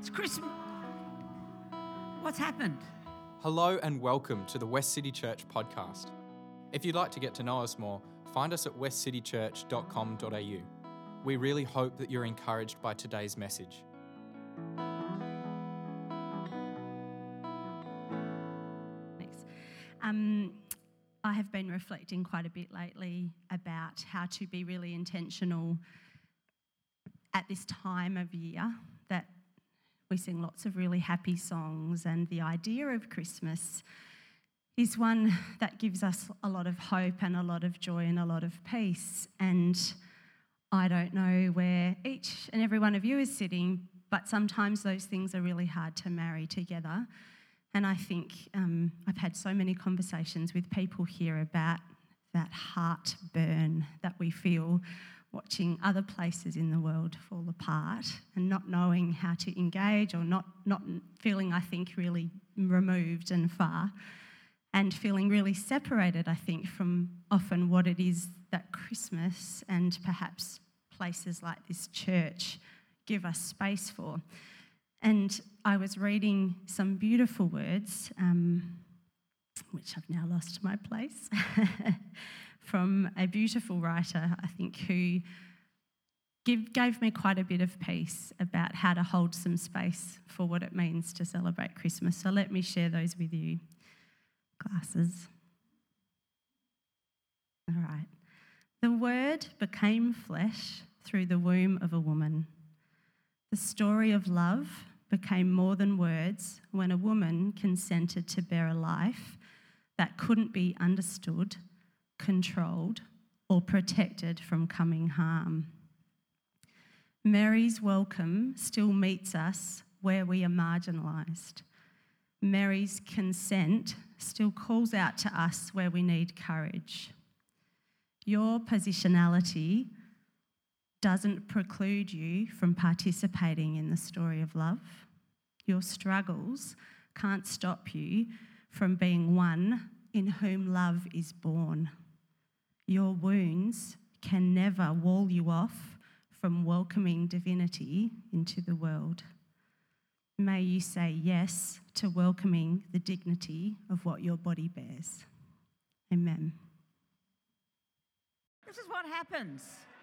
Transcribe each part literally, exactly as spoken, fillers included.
It's Christmas. What's happened? Hello and welcome to the West City Church podcast. If you'd like to get to know us more, find us at west city church dot com dot a u. We really hope that you're encouraged by today's message. Thanks. Um, I have been reflecting quite a bit lately about how to be really intentional at this time of year that we sing lots of really happy songs, and the idea of Christmas is one that gives us a lot of hope and a lot of joy and a lot of peace. And I don't know where each and every one of you is sitting, but sometimes those things are really hard to marry together. And I think um, I've had so many conversations with people here about that heartburn that we feel watching other places in the world fall apart and not knowing how to engage, or not, not feeling, I think, really removed and far, and feeling really separated, I think, from often what it is that Christmas and perhaps places like this church give us space for. And I was reading some beautiful words, um, which I've now lost my place, from a beautiful writer, I think, who give, gave me quite a bit of peace about how to hold some space for what it means to celebrate Christmas. So let me share those with you. Glasses. All right. The Word became flesh through the womb of a woman. The story of love became more than words when a woman consented to bear a life that couldn't be understood, controlled, or protected from coming harm. Mary's welcome still meets us where we are marginalised. Mary's consent still calls out to us where we need courage. Your positionality doesn't preclude you from participating in the story of love. Your struggles can't stop you from being one in whom love is born. Your wounds can never wall you off from welcoming divinity into the world. May you say yes to welcoming the dignity of what your body bears. Amen. This is what happens.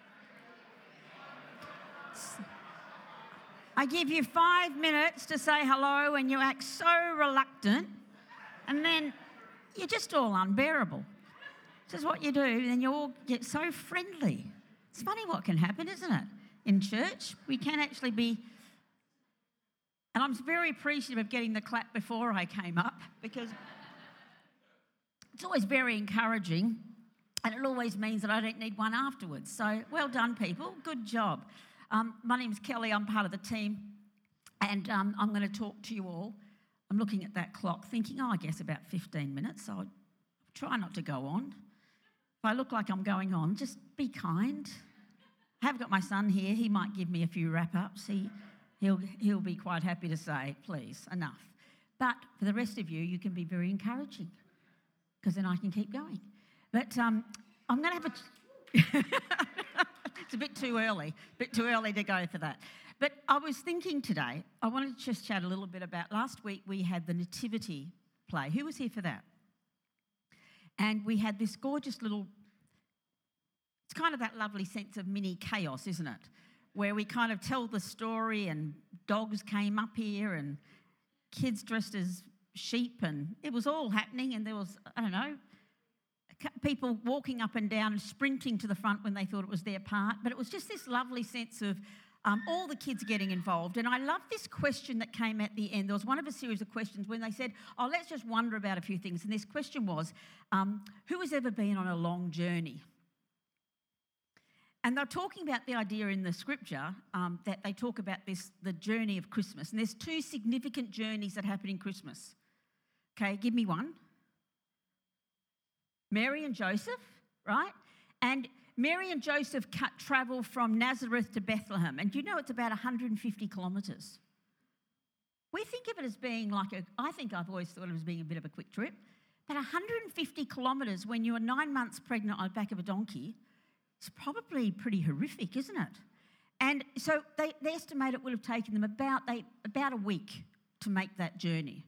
I give you five minutes to say hello and you act so reluctant, and then you're just all unbearable. This is what you do, and then you all get so friendly. It's funny what can happen, isn't it? In church, we can actually be... And I'm very appreciative of getting the clap before I came up, because it's always very encouraging, and it always means that I don't need one afterwards. So well done, people. Good job. Um, my name's Kelly. I'm part of the team, and um, I'm going to talk to you all. I'm looking at that clock thinking, oh, I guess about fifteen minutes, so I'll try not to go on. If I look like I'm going on, just be kind. I have got my son here. He might give me a few wrap-ups. He... He'll, he'll be quite happy to say, please, enough. But for the rest of you, you can be very encouraging, because then I can keep going. But um, I'm going to have a... It's a bit too early, a bit too early to go for that. But I was thinking today, I wanted to just chat a little bit about, last week we had the Nativity play. Who was here for that? And we had this gorgeous little... It's kind of that lovely sense of mini chaos, isn't it? Where we kind of tell the story, and dogs came up here and kids dressed as sheep, and it was all happening, and there was, I don't know, people walking up and down and sprinting to the front when they thought it was their part, but it was just this lovely sense of um, all the kids getting involved. And I love this question that came at the end. There was one of a series of questions when they said, oh, let's just wonder about a few things, and this question was, um, who has ever been on a long journey? And they're talking about the idea in the scripture um, that they talk about this, the journey of Christmas. And there's two significant journeys that happen in Christmas. Okay, give me one. Mary and Joseph, right? And Mary and Joseph cut travel from Nazareth to Bethlehem. And you know it's about one hundred fifty kilometres. We think of it as being like a, I think I've always thought of it as being a bit of a quick trip. But one hundred fifty kilometres when you are nine months pregnant on the back of a donkey, it's probably pretty horrific, isn't it? And so they, they estimate it would have taken them about, they, about a week to make that journey.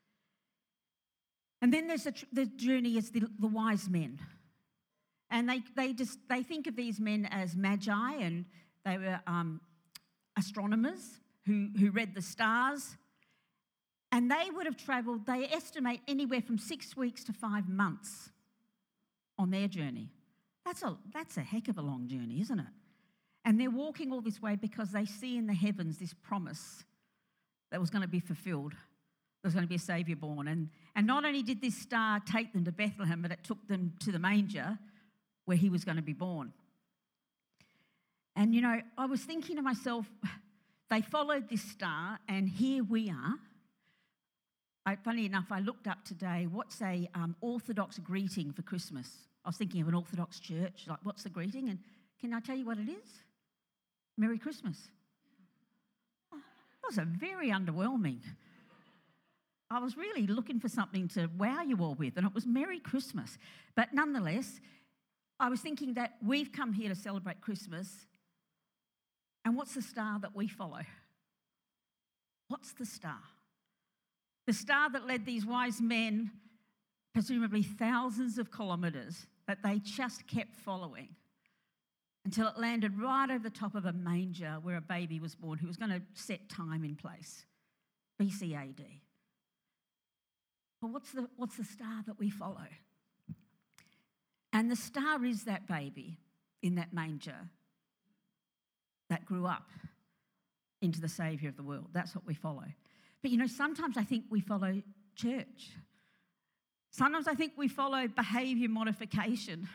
And then there's the, the journey as the, the wise men. And they, they just they think of these men as magi, and they were um, astronomers who, who read the stars. And they would have travelled, they estimate, anywhere from six weeks to five months on their journey. That's a, that's a heck of a long journey, isn't it? And they're walking all this way because they see in the heavens this promise that was going to be fulfilled. There was going to be a Saviour born. And, and not only did this star take them to Bethlehem, but it took them to the manger where he was going to be born. And, you know, I was thinking to myself, they followed this star, and here we are. I, funny enough, I looked up today, what's a um, Orthodox greeting for Christmas? I was thinking of an Orthodox church, like what's the greeting? And can I tell you what it is? Merry Christmas. Oh, that was a very underwhelming. I was really looking for something to wow you all with, and it was Merry Christmas. But nonetheless, I was thinking that we've come here to celebrate Christmas, and what's the star that we follow? What's the star? The star that led these wise men, presumably thousands of kilometres, that they just kept following until it landed right over the top of a manger where a baby was born who was going to set time in place, B C A D. But what's the, what's the star that we follow? And the star is that baby in that manger that grew up into the Saviour of the world. That's what we follow. But, you know, sometimes I think we follow church. Sometimes I think we follow behaviour modification.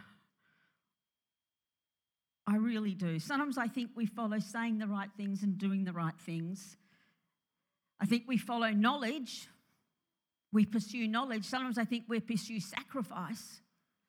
I really do. Sometimes I think we follow saying the right things and doing the right things. I think we follow knowledge. We pursue knowledge. Sometimes I think we pursue sacrifice.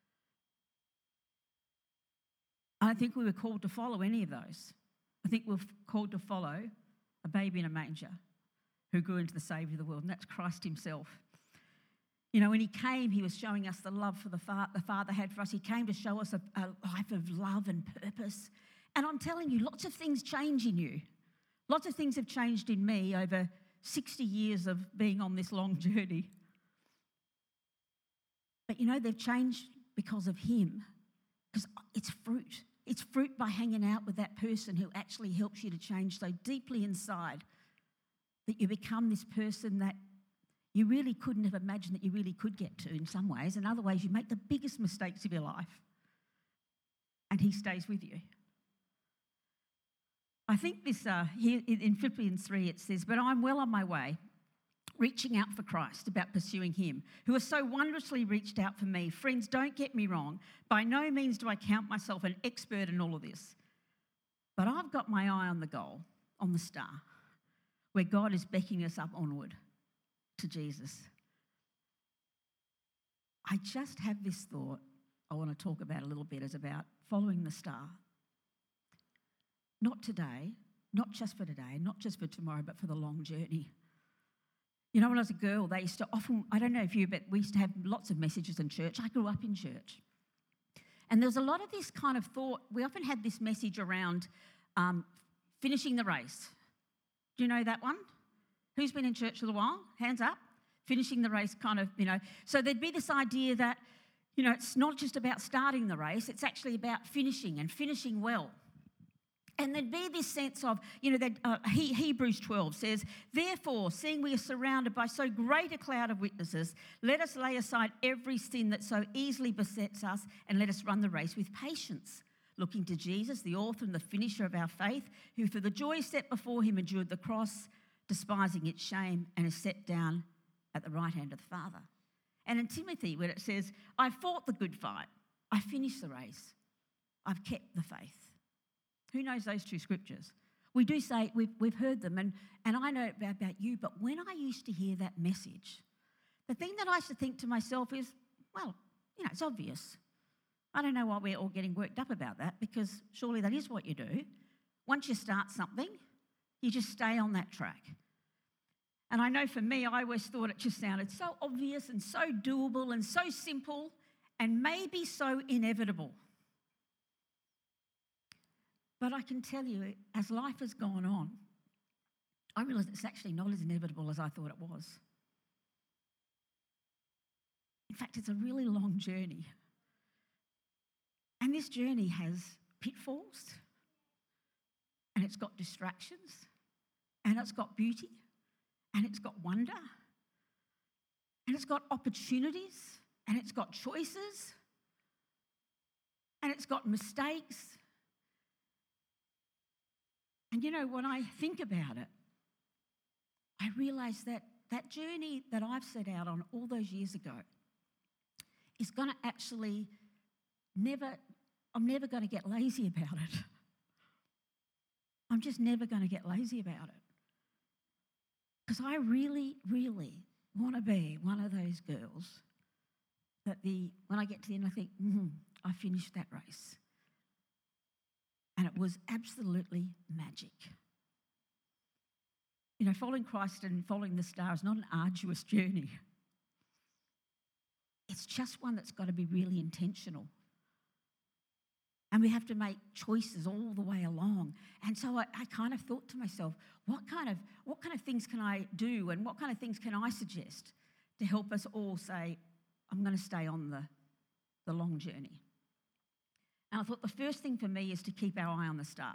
I don't think we were called to follow any of those. I think we're called to follow a baby in a manger who grew into the Saviour of the world, and that's Christ himself. You know, when he came, he was showing us the love for the, fa- the Father had for us. He came to show us a, a life of love and purpose. And I'm telling you, lots of things change in you. Lots of things have changed in me over sixty years of being on this long journey. But, you know, they've changed because of him, because it's fruit. It's fruit by hanging out with that person who actually helps you to change so deeply inside that you become this person that you really couldn't have imagined that you really could get to in some ways. In other ways, you make the biggest mistakes of your life, and he stays with you. I think this, uh, here in Philippians three, it says, "But I'm well on my way, reaching out for Christ, about pursuing him, who has so wondrously reached out for me. Friends, don't get me wrong. By no means do I count myself an expert in all of this. But I've got my eye on the goal, on the star, where God is beckoning us up onward to Jesus." I just have this thought I want to talk about a little bit, is about following the star. Not today, not just for today, not just for tomorrow, but for the long journey. You know, when I was a girl, they used to often, I don't know if you, but we used to have lots of messages in church. I grew up in church. And there was a lot of this kind of thought. We often had this message around um, finishing the race. Do you know that one? Who's been in church for a while? Hands up. Finishing the race kind of, you know. So there'd be this idea that, you know, it's not just about starting the race, it's actually about finishing and finishing well. And there'd be this sense of, you know, that uh, he, Hebrews twelve says, "Therefore, seeing we are surrounded by so great a cloud of witnesses, let us lay aside every sin that so easily besets us, and let us run the race with patience, looking to Jesus, the author and the finisher of our faith, who for the joy set before him endured the cross, despising its shame, and is set down at the right hand of the Father." And in Timothy, where it says, "I fought the good fight, I finished the race, I've kept the faith." Who knows those two scriptures? We do say, we've, we've heard them, and, and I know about, about you, but when I used to hear that message, the thing that I used to think to myself is, well, you know, it's obvious. I don't know why we're all getting worked up about that, because surely that is what you do. Once you start something, you just stay on that track. And I know for me, I always thought it just sounded so obvious and so doable and so simple and maybe so inevitable. But I can tell you, as life has gone on, I realise it's actually not as inevitable as I thought it was. In fact, it's a really long journey. And this journey has pitfalls, and it's got distractions, and it's got beauty, and it's got wonder, and it's got opportunities, and it's got choices, and it's got mistakes. And you know, when I think about it, I realise that that journey that I've set out on all those years ago is going to actually never, I'm never going to get lazy about it. I'm just never going to get lazy about it. Because I really, really want to be one of those girls that the when I get to the end, I think, mm, I finished that race. And it was absolutely magic. You know, following Christ and following the star is not an arduous journey. It's just one that's got to be really intentional. And we have to make choices all the way along. And so I, I kind of thought to myself, what kind of what kind of things can I do and what kind of things can I suggest to help us all say, I'm going to stay on the, the long journey? And I thought the first thing for me is to keep our eye on the star.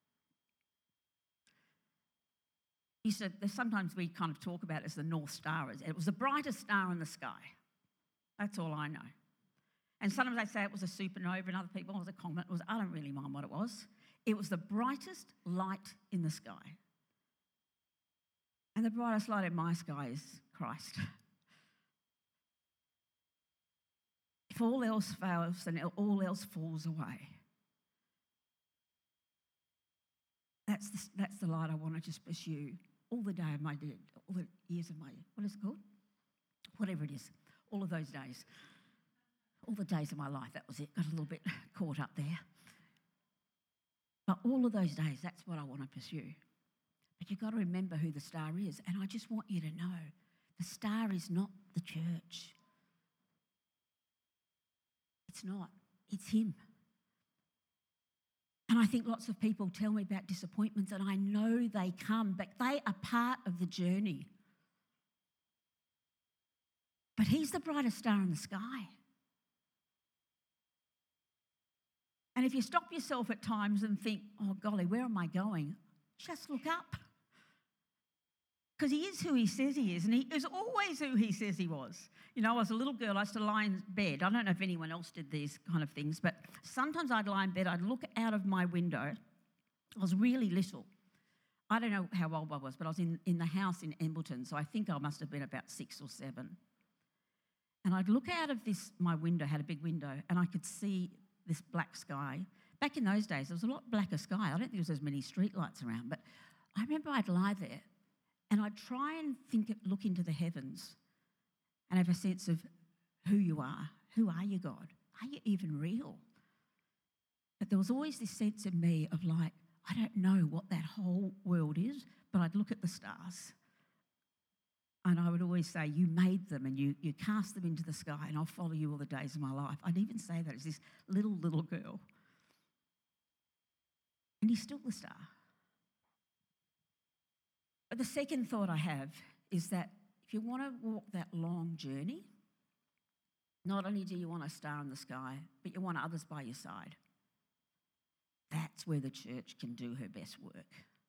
He said, sometimes we kind of talk about it as the North Star. It was the brightest star in the sky. That's all I know. And sometimes they say it was a supernova, and other people, it was a comet. It was, I don't really mind what it was. It was the brightest light in the sky. And the brightest light in my sky is Christ. If all else fails, then all else falls away. That's the, that's the light I want to just pursue all the day of my day, all the years of my, what is it called? Whatever it is, all of those days. All the days of my life, that was it. Got a little bit caught up there. But all of those days, that's what I want to pursue. But you've got to remember who the star is. And I just want you to know, the star is not the church. It's not. It's him. And I think lots of people tell me about disappointments, and I know they come, but they are part of the journey. But he's the brightest star in the sky. And if you stop yourself at times and think, oh, golly, where am I going? Just look up. Because he is who he says he is, and he is always who he says he was. You know, as a little girl, I used to lie in bed. I don't know if anyone else did these kind of things, but sometimes I'd lie in bed, I'd look out of my window. I was really little. I don't know how old I was, but I was in, in the house in Embleton, so I think I must have been about six or seven. And I'd look out of this, my window had a big window, and I could see this black sky. Back in those days, there was a lot blacker sky. I don't think there was as many street lights around, but I remember I'd lie there and I'd try and think, look into the heavens and have a sense of who you are. Who are you, God? Are you even real? But there was always this sense in me of like, I don't know what that whole world is, but I'd look at the stars. And I would always say, you made them and you, you cast them into the sky and I'll follow you all the days of my life. I'd even say that as this little, little girl. And he's still the star. But the second thought I have is that if you want to walk that long journey, not only do you want a star in the sky, but you want others by your side. That's where the church can do her best work.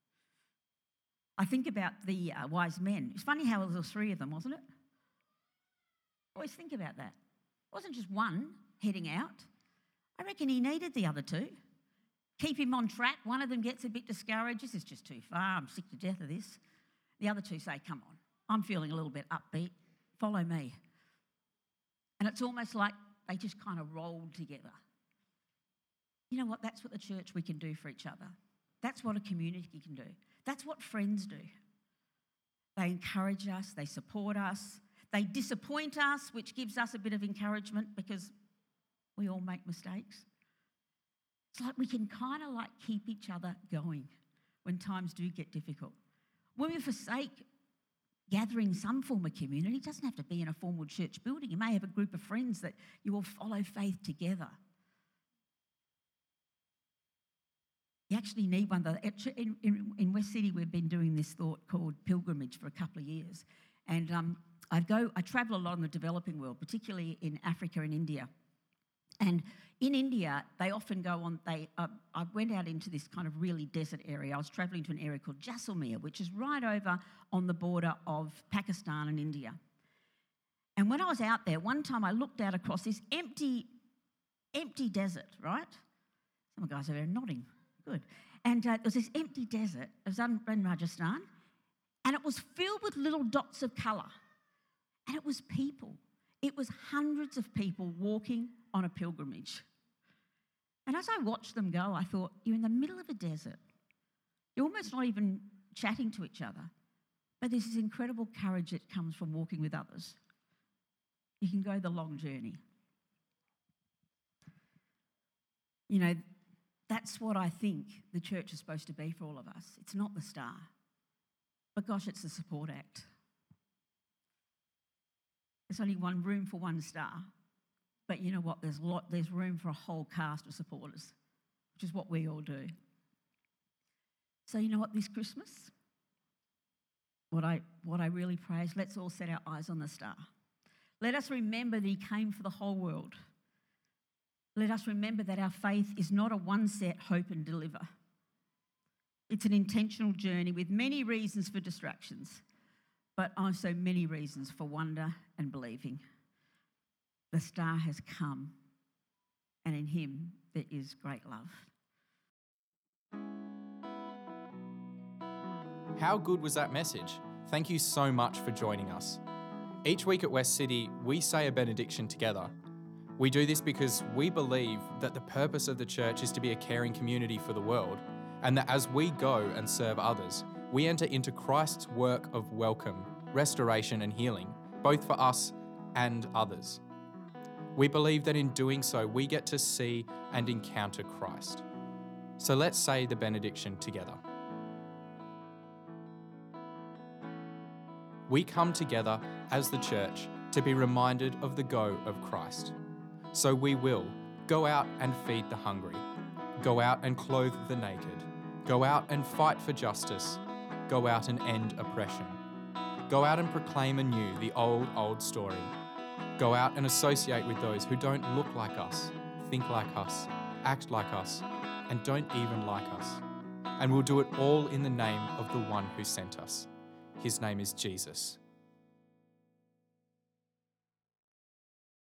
I think about the uh, wise men. It's funny how there was three of them, wasn't it? Always think about that. It wasn't just one heading out. I reckon he needed the other two. Keep him on track. One of them gets a bit discouraged. This is just too far. I'm sick to death of this. The other two say, come on, I'm feeling a little bit upbeat. Follow me. And it's almost like they just kind of rolled together. You know what? That's what the church we can do for each other. That's what a community can do. That's what friends do. They encourage us, they support us, they disappoint us, which gives us a bit of encouragement because we all make mistakes. It's like we can kind of like keep each other going when times do get difficult. When we forsake gathering some form of community, it doesn't have to be in a formal church building. You may have a group of friends that you will follow faith together. You actually need one. In, in, in West City, we've been doing this thought called pilgrimage for a couple of years. And um, I go, I travel a lot in the developing world, particularly in Africa and India. And in India, they often go on, they. Uh, I went out into this kind of really desert area. I was travelling to an area called Jaisalmer, which is right over on the border of Pakistan and India. And when I was out there, one time I looked out across this empty, empty desert, right? Some guys over there nodding. Good. And uh, there was this empty desert. It was in Rajasthan. And it was filled with little dots of colour. And it was people. It was hundreds of people walking on a pilgrimage. And as I watched them go, I thought, you're in the middle of a desert. You're almost not even chatting to each other. But there's this incredible courage that comes from walking with others. You can go the long journey. You know, that's what I think the church is supposed to be for all of us. It's not the star. But gosh, it's the support act. There's only one room for one star. But you know what? There's lot, there's room for a whole cast of supporters, which is what we all do. So you know what, this Christmas, what I, what I really pray is let's all set our eyes on the star. Let us remember that he came for the whole world. Let us remember that our faith is not a one-set hope and deliver. It's an intentional journey with many reasons for distractions, but also many reasons for wonder and believing. The star has come, and in him there is great love. How good was that message? Thank you so much for joining us. Each week at West City, we say a benediction together. We do this because we believe that the purpose of the church is to be a caring community for the world, and that as we go and serve others, we enter into Christ's work of welcome, restoration and healing, both for us and others. We believe that in doing so, we get to see and encounter Christ. So let's say the benediction together. We come together as the church to be reminded of the go of Christ. So we will go out and feed the hungry, go out and clothe the naked, go out and fight for justice, go out and end oppression, go out and proclaim anew the old, old story, go out and associate with those who don't look like us, think like us, act like us, and don't even like us. And we'll do it all in the name of the one who sent us. His name is Jesus.